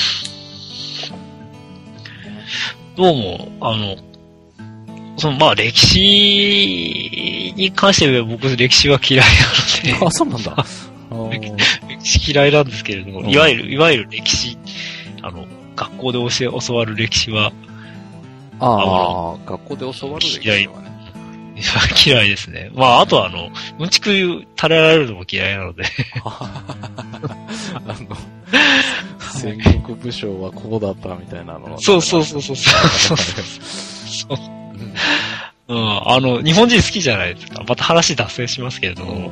どうも、まあ、歴史に関しては僕、歴史は嫌いなので。 そうなんだ。 歴史嫌いなんですけれども、いわゆる歴史、学校で教わる歴史は、 学校で教わる歴史はね。 嫌いですね。まあ、あとはうんちく垂れられるのも嫌いなので。 戦国武将はこうだったみたいなの。 そう。日本人好きじゃないですか。また話脱線しますけれども、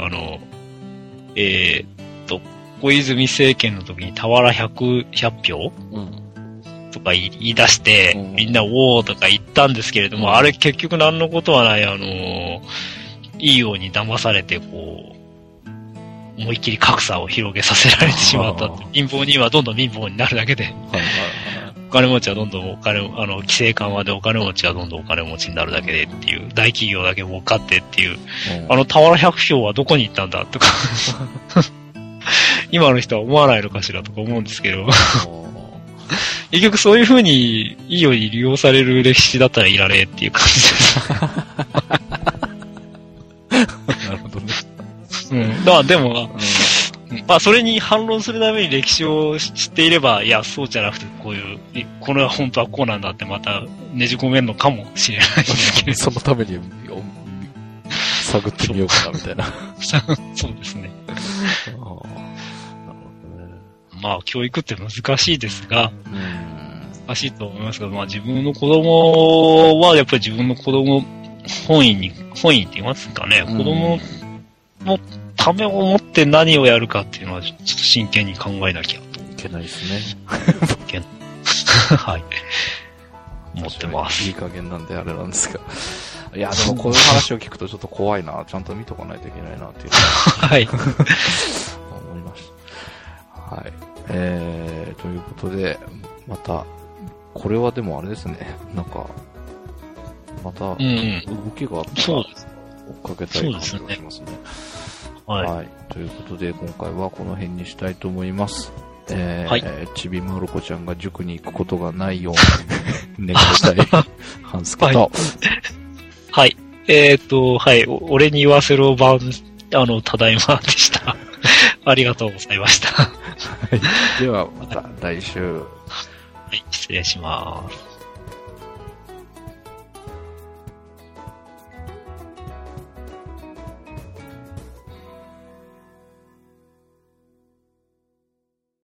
小泉政権の時に俵100票とか言い出して、みんなおーとか言ったんですけれども、あれ結局何のことはない、いいように騙されて、こう、思いっきり格差を広げさせられてしまったって。貧乏人はどんどん貧乏になるだけで、お金持ちはどんどん規制緩和でお金持ちはどんどんお金持ちになるだけでっていう、大企業だけ儲かってっていう、俵100票はどこに行ったんだとか、今の人は思わないのかしらとか思うんですけど、結局そういう風にいいように利用される歴史だったらいらねえっていう感じです。 なるほどね。 でも、まあそれに反論するために歴史を知っていれば、いや、そうじゃなくてこれは本当はこうなんだってまたねじ込めるのかもしれないですけど。 そのために探ってみようかなみたいな。 そうですね。まあ、教育って難しいですが、難しいと思いますが、まあ自分の子供はやっぱり自分の子供本意って言いますかね、子供のためを思って何をやるかっていうのはちょっと真剣に考えなきゃと。いけないですね。 はい。思ってます。 いい加減なんであれなんですが。いや、でもこういう話を聞くとちょっと怖いな。ちゃんと見とかないといけないなっていう。 はい。 思いました。はい。ということで、また、これはでもあれですね。なんか、また、動きがあったら、追っかけたい感じがしますね。はい。ということで、今回はこの辺にしたいと思います。ちびまる子ちゃんが塾に行くことがないように願いたい、ハンスケと。 はい。はい。俺に言わせろ版、ただいまでした。ありがとうございました。 はい。では、また来週。 はい、失礼します。